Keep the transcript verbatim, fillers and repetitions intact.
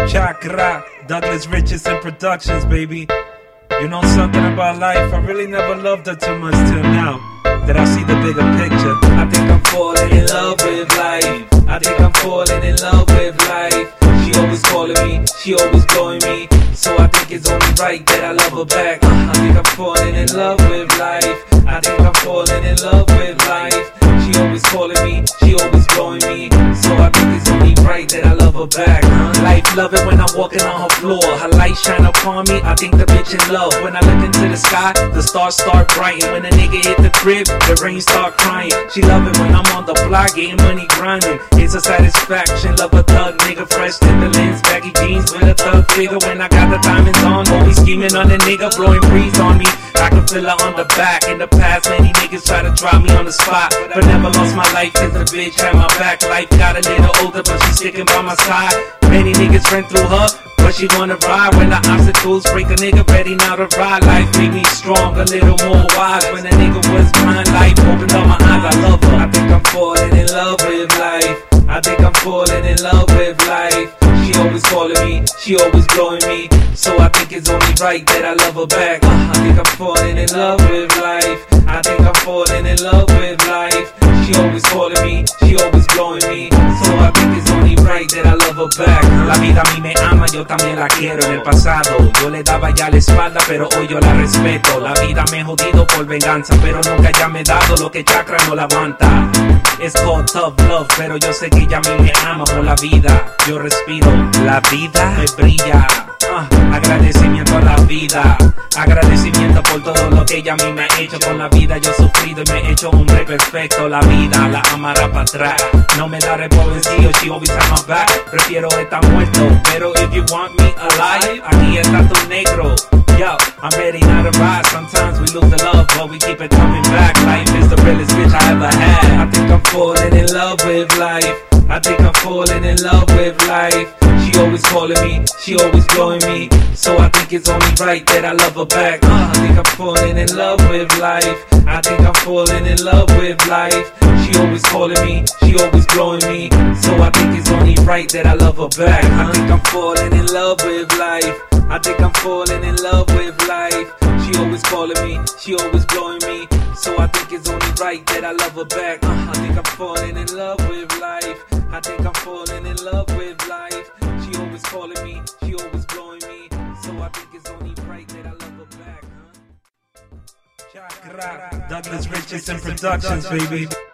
Chakra, Douglas Richardson Productions, baby. You know something about life, I really never loved her too much till now that I see the bigger picture. I think I'm falling in love with life. I think I'm falling in love with life. She always calling me, she always blowing me, so I think it's only right that I love her back. I think I'm falling in love with life. I think I'm falling in love with life. She always calling me, she always blowing me, so I think it's only right that I love her back. Life love it when I'm walking on her floor. Her light shine upon me, I think the bitch in love. When I look into the sky, the stars start brighten. When a nigga hit the crib, the rain start crying. She love it when I'm on the block, getting money grinding. It's a satisfaction, love a thug nigga, fresh Timberlands, baggy jeans with a thug figure. When I got the diamonds on, always scheming on the nigga, blowing breeze on me. I can feel her on the back. In the past, many niggas try to drop me on the spot, but never lost my life cause the bitch had my back. Life got a little older, but she's sticking by my side. Many niggas ran through her, but she wanna ride. When the obstacles break a nigga ready now to ride. Life made me strong, a little more wise. When a nigga was blind, life opened up my eyes. I love her. I think I'm falling in love with life. I think I'm falling in love with life. She always calling me, she always blowing me, so I think it's only right that I love her back. I think I'm falling in love with life. I think I'm falling in love with life. She always calling me, she always blowing me, so I think it's only right that I love her back. La vida a mí me ama, yo también la quiero. En el pasado yo le daba ya la espalda, pero hoy yo la respeto. La vida me he jodido por venganza, pero nunca ella me ha dado lo que Chakra no la aguanta. Es called tough love, pero yo sé que ella a mí me ama por la vida. Yo respiro, la vida me brilla. Uh, agradecimiento a la vida, agradecimiento por todo lo que ella a mí me ha hecho. Con la vida yo he sufrido y me he hecho hombre perfecto. La vida la amará para atrás, no me daré por vencido. She always have my back, prefiero estar muerto, pero if you want me alive, aquí está tu negro. Yo, I'm ready now to ride. Sometimes we lose the love, but we keep it coming back. Life is the realest bitch I ever had. I think I'm falling in love with life. I think I'm falling in love with life. She always calling me, she always blowing me, so I think it's only right that I love her back. uh, I think I'm falling in love with life. I think I'm falling in love with life. She always calling me, she always blowing me, so I think it's only right that I love her back. I think I'm falling in love with life. I think I'm falling in love with life. She always calling me, she always blowing me, so I think it's only right that I love her back. uh, I think I'm falling in love with life. I think I'm falling in love with life. She always calling me, she always blowing me, so I think it's only right that I love her back. Huh? Chakra, Douglas Richardson Productions, baby.